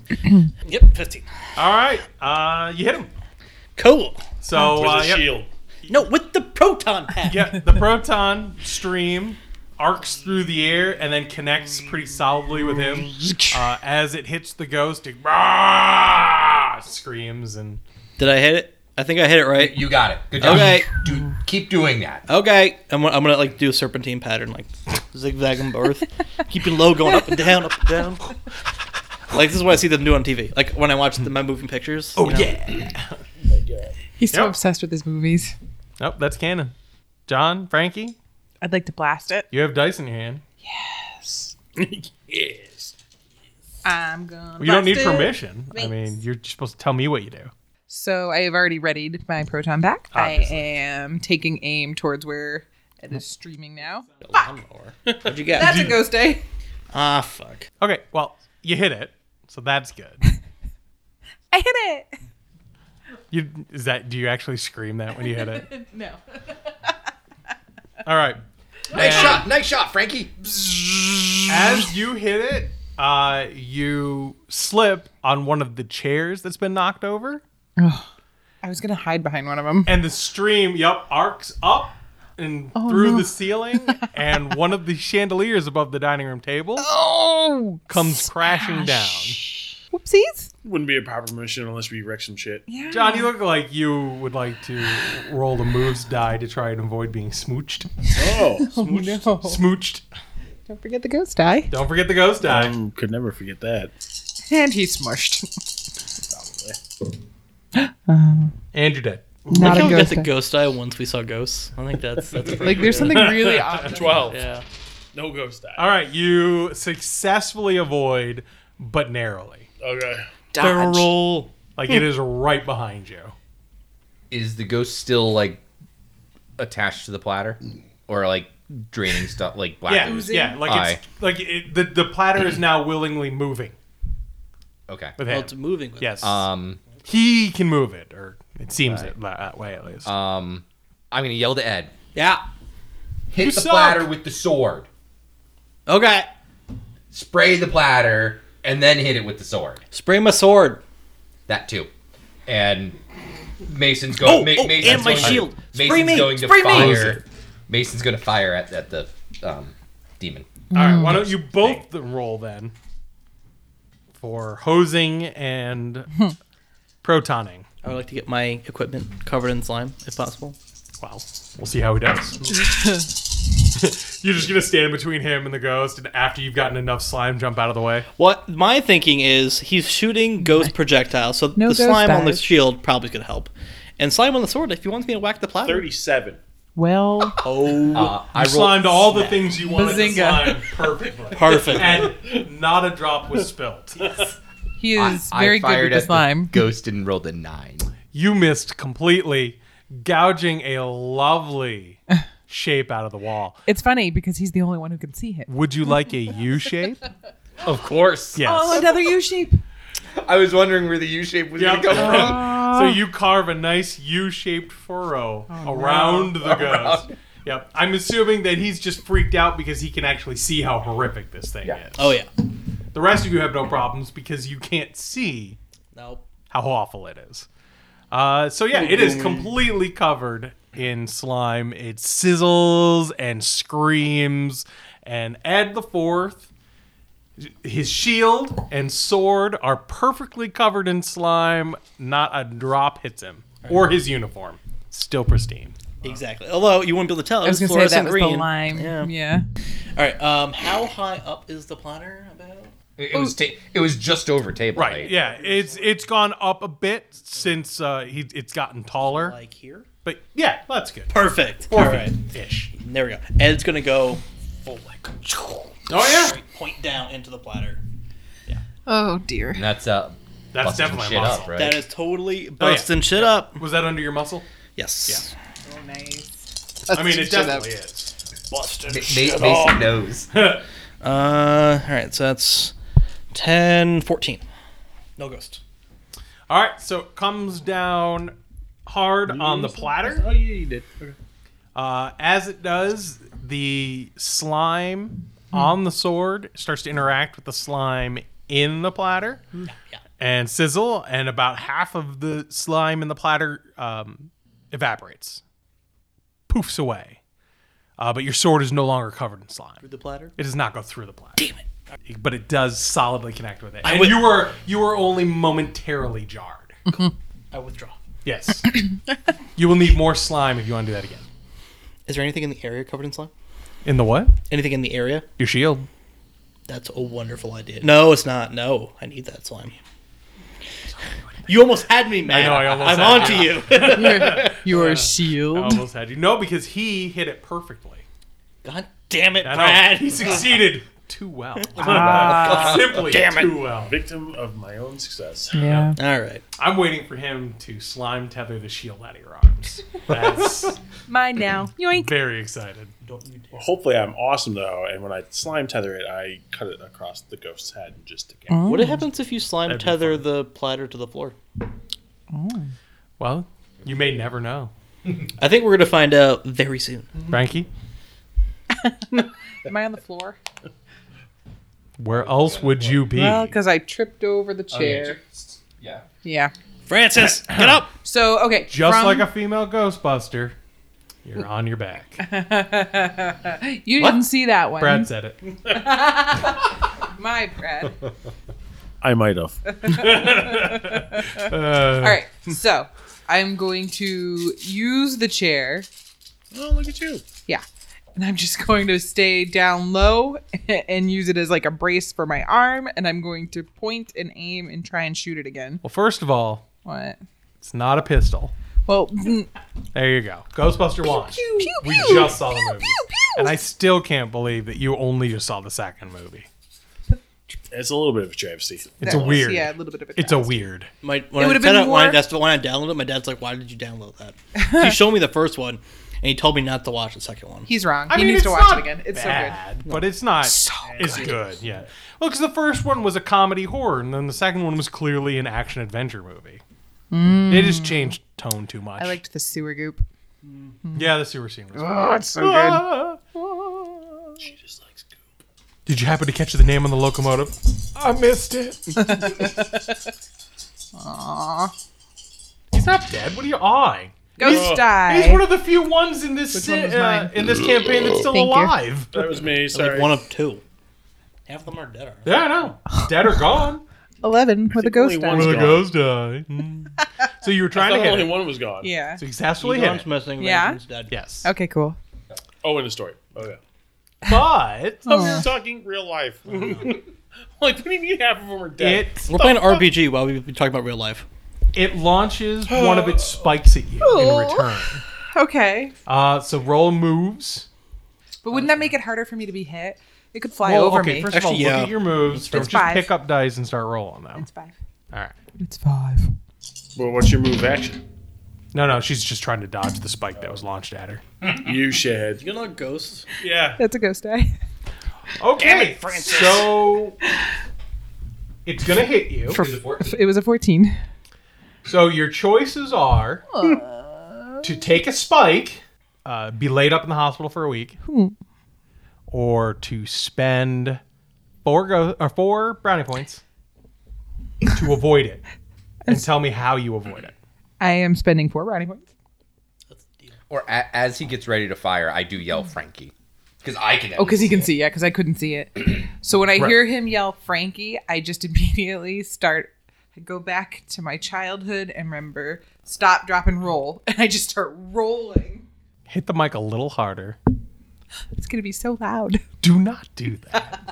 Yep, 15. All right, you hit him. Cool. So With a yep. shield. No, with the proton pack. Yeah, the proton stream arcs through the air and then connects pretty solidly with him. As it hits the ghost, it screams and Did I hit it? I think I hit it right. You got it. Good job. Okay. Keep doing that. Okay. I'm gonna like do a serpentine pattern, like zigzagging birth, keeping low, going up and down, up and down. Like this is what I see them do on TV. Like when I watch my moving pictures. oh you know? yeah. He's so Yep. obsessed with his movies. Nope, that's canon. John, Frankie, I'd like to blast it. you have dice in your hand. Yes. Yes. I'm gonna. You don't need blast it. permission. I Thanks. mean, you're just supposed to tell me what you do. So I have already readied my proton pack. Obviously. I am taking aim towards where it is streaming now. What'd you get? That's a ghost day. Ah, fuck. Okay, well, you hit it, so that's good. I hit it. Do you actually scream that when you hit it? No. All right. Nice shot, Frankie. As you hit it, you slip on one of the chairs that's been knocked over, I was gonna hide behind one of them. and the stream, arcs up and through the ceiling, and one of the chandeliers above the dining room table Oh, comes crashing down. whoopsies. Wouldn't be a proper mission unless we wreck some shit. Yeah. John, you look like you would like to roll the moves die to try and avoid being smooched. Oh. Oh no! Smooched. Don't forget the ghost die. Don't forget the ghost die. Could never forget that. And he's smushed. And you're dead. I Not think a we got ghost the die. ghost eye once we saw ghosts. I think that's pretty Like there's something really odd. 12. Yeah. No ghost die. All right, you successfully avoid, but narrowly. Okay. Barrel roll. Like it is right behind you. Is the ghost still like attached to the platter, or like draining stuff like black Yeah, ooze? yeah. Like Aye. it's like the platter is now willingly moving Okay. with Well, him. it's moving. With Yes, Um. he can move it, or it seems that way at least. I'm gonna yell to Ed. Yeah. Hit You the suck. platter with the sword. Okay. Spray the platter and then hit it with the sword. Spray my sword. That too. And Mason's going. Mason's and my going shield. Mason's Spray me. going to Spray me. fire. Mason's going to fire at the demon. All right, why don't you both roll then for hosing and protoning? I would like to get my equipment covered in slime, if possible. Well, we'll see how he does. You're just gonna stand between him and the ghost, and after you've gotten enough slime, jump out of the way. What my thinking is, he's shooting ghost projectiles, so No the ghost slime on the dies. shield probably could help, and slime on the sword if he wants me to whack the platter. 37. Well, I You slimed all the things you wanted to Bazinga. slime perfectly. Perfect. And not a drop was spilt. he is I very good fired with the at slime. ghost and rolled a 9. You missed completely, gouging a lovely shape out of the wall. It's funny because he's the only one who can see him. Would you like a U shape? Of course. Yes. Oh, another U shape. I was wondering where the U shape was Yep. going to come from. So you carve a nice U-shaped furrow around the ghost. Yep. I'm assuming that he's just freaked out because he can actually see how horrific this thing is. Oh yeah. The rest of you have no problems because you can't see Nope. how awful it is. So yeah, it is completely covered in slime. It sizzles and screams. And Ed the Fourth, his shield and sword are perfectly covered in slime. Not a drop hits him. Or his uniform. Still pristine. Exactly. Although you wouldn't be able to tell. I was It gonna was say that fluorescent was green. the lime. Yeah. Yeah. All right. How high up is the platter? About. It was just over table Right. height. Yeah. It's gone up a bit since it's gotten taller. Like here. But yeah, that's good. Perfect. 4 All right. feet ish. There we go. Ed's gonna go full like. Oh yeah. Point down into the platter. Oh dear. And that's That's busting definitely a shit muscle. up, right? That is totally busting yeah. shit up. Was that under your muscle? Yes. Oh nice. I mean, it definitely is. Busting Mason knows. All right. So that's 10, 14. No ghost. All right, so it comes down hard on the platter. Oh, yeah, you did. Okay. As it does, the slime on the sword starts to interact with the slime in the platter and sizzle, and about half of the slime in the platter evaporates, poofs away. But your sword is no longer covered in slime. Through the platter? It does not go through the platter. Damn it! But it does solidly connect with it. I And would- you were only momentarily jarred. I withdraw. Yes. You will need more slime if you want to do that again. Is there anything in the area covered in slime? In the what? Anything in the area? Your shield. That's a wonderful idea. No, it's not. No, I need that slime. You almost had me, man. I know, I almost I'm had on to you. you. Your I shield. almost had you. No, because he hit it perfectly. God damn it, I know. Brad. He succeeded too well. Ah. Simply Damn it. too well. Victim of my own success. Yeah. All right. I'm waiting for him to slime tether the shield out of your arms. That's Mine now. Yoink. very excited. Well, hopefully I'm awesome though, and when I slime tether it, I cut it across the ghost's head just to get. What happens if you slime That'd be tether the platter to the floor? Well, you may never know. I think we're going to find out very soon. Frankie, Am I on the floor? where else would you be? Well, because I tripped over the chair. Yeah. Yeah. Francis, get up! So, okay. Just from- like a female Ghostbuster, you're on your back. You didn't see that one. Brad said it. My Brad. I might have. All right. So, I'm going to use the chair. Oh, look at you. Yeah. And I'm just going to stay down low and use it as like a brace for my arm. And I'm going to point and aim and try and shoot it again. Well, first of all, What? it's not a pistol. Well, There you go. Ghostbuster 1. We just saw the movie. And I still can't believe that you only just saw the second movie. It's a little bit of a travesty. It's a weird. Yeah, a little bit of a It's a weird. When It would've been more- that's when I downloaded it. My dad's like, "Why did you download that?" He showed me the first one, and he told me not to watch the second one. He's wrong. I He mean, needs to it's watch not it again. It's bad, but it's not as good. Yeah. Well, because the first one was a comedy horror, and then the second one was clearly an action adventure movie. They just changed tone too much. so good. I liked the sewer goop. Yeah, the sewer scene was. Oh, it's so good. She just likes goop. Did you happen to catch the name on the locomotive? I missed it. Aww. He's not dead. What are you eyeing? Ghost die. He's one of the few ones in this one was mine? in this campaign that's still Thank you. alive. That was me. Like Sorry. one of two. Half of them are dead. Already. Yeah, I know. Dead or gone. 11 with a think ghost only die. one's With a gone. ghost die. So you were I trying thought to hit only it. one was gone. Yeah. Successfully hit Egon's it. missing. Yeah? Reagan's dead. Yes. Okay, cool. Oh, in the story. Oh yeah. But Oh, we were talking real life. Like, what do you mean half of them are dead? it We're playing RPG while we talk about real life. it launches one of its spikes at you in return. Okay. So roll moves. But wouldn't that make it harder for me to be hit? It could fly Well, over okay, me. first of all, Actually, look yeah. at your moves. Don't It's just 5. pick up dice and start rolling them. It's 5. All right. It's 5. Well, what's your move action? No, she's just trying to dodge the spike that was launched at her. You shed. You know ghosts? Yeah. That's a ghost die. Okay, so it's gonna hit you. It was a 14. So your choices are to take a spike, be laid up in the hospital for a week, or to spend 4 brownie points to avoid it, and tell me how you avoid it. I am spending 4 brownie points. Or as he gets ready to fire, I do yell Frankie. Because I can. Oh, because he can see. Yeah, because I couldn't see it. So when I Right. hear him yell Frankie, I just immediately I go back to my childhood and remember stop, drop, and roll. And I just start rolling. Hit the mic a little harder. It's going to be so loud. Do not do that.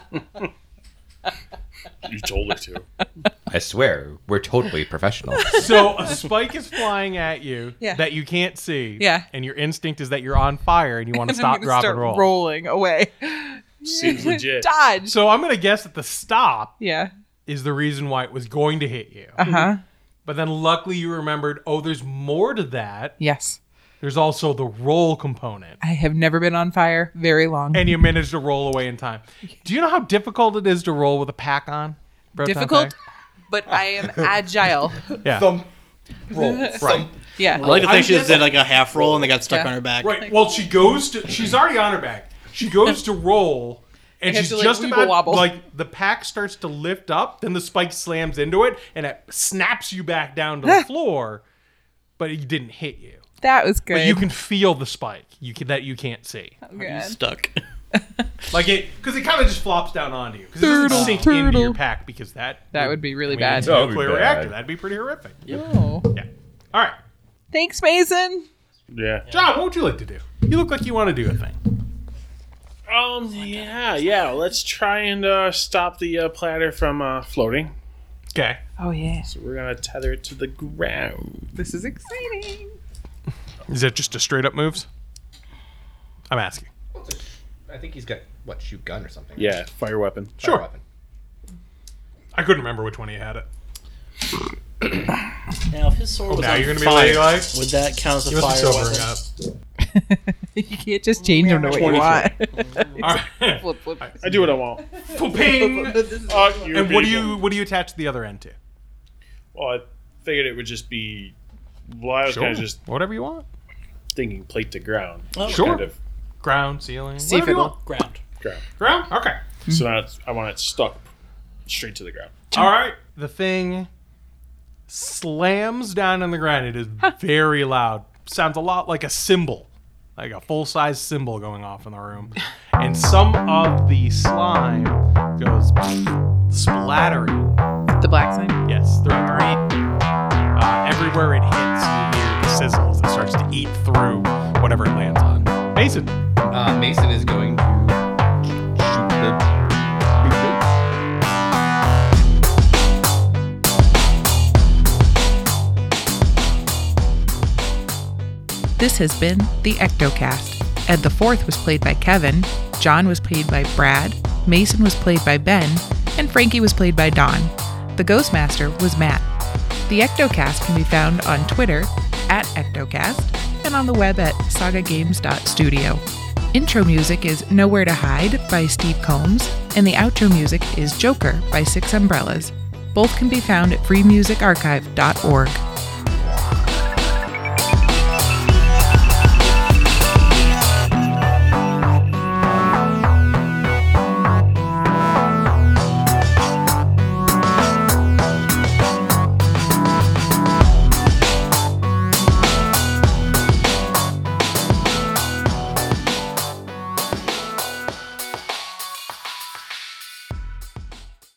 You told her to. I swear, we're totally professional. So a spike is flying at you Yeah. that you can't see. Yeah. And your instinct is that you're on fire and you want to And I'm stop, gonna drop, start and roll. rolling away. Seems legit. Dodge. So I'm going to guess that the stop Yeah. is the reason why it was going to hit you. Uh-huh. But then luckily you remembered, there's more to that. Yes. There's also the roll component. I have never been on fire very long. And you managed to roll away in time. Do you know how difficult it is to roll with a pack on? Proton Difficult, pack? but I am agile. Yeah. Roll. Right. Yeah. I like to I'm think she just guessing- did like a half roll and they got stuck Yeah. on her back. Right. Well, she's already on her back. She goes to roll And have she's to, like, just weeble about wobble. like the pack starts to lift up, then the spike slams into it, and it snaps you back down to the floor. But it didn't hit you. That was good. But you can feel the spike. That you can't see. Oh, good. Stuck. Like it, because it kind of just flops down onto you. Because it doesn't sink into your pack, because that would be really bad. It's a That would be nuclear bad. reactor. That'd be pretty horrific. Oh. Yeah. All right. Thanks, Mason. Yeah. John, what would you like to do? You look like you want to do a thing. Yeah. Let's try and stop the platter from floating. Okay. Oh, yeah. So we're gonna tether it to the ground. This is exciting. Is that just a straight up moves? I'm asking. I think he's got shoot gun or something. Yeah, fire weapon. Fire Sure. weapon. I couldn't remember which one he had it. Now, if his sword was now on you're gonna be fire, ladylike? would that count as a You must be fire sobering weapon? up. You can't just change them to what you want. All right. Flip, flip. I do what I want. Ping. Fuck you, And what do people. you attach the other end to? Well, I figured it would just be. Well, I was kind of just whatever you want. thinking plate to ground. Oh, Sure. Kind of Ground, ceiling. See if whatever you it'll- want. Ground. ground. Ground. Okay. So now I want it stuck straight to the ground. All right. The thing slams down on the ground. It is very loud. Sounds a lot like a cymbal, like a full-size cymbal going off in the room. And some of the slime goes splattering. The black sign. Yes, throughout the room. Everywhere it hits, you hear the sizzle as it starts to eat through whatever it lands on. Mason. Mason is going to shoot the big gate. This has been the Ectocast. Ed the Fourth was played by Kevin, John was played by Brad, Mason was played by Ben, and Frankie was played by Don. The Ghostmaster was Matt. The Ectocast can be found on Twitter @Ectocast and on the web at sagagames.studio. Intro music is Nowhere to Hide by Steve Combs, and the outro music is Joker by Six Umbrellas. Both can be found at freemusicarchive.org.